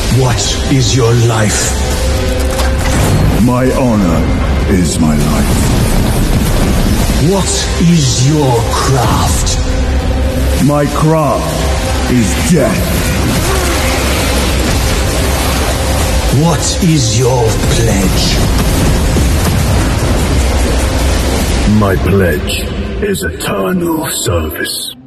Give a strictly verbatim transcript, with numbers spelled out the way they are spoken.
What is your life? My honor is my life. What is your craft? My craft is death. What is your pledge? My pledge is eternal service.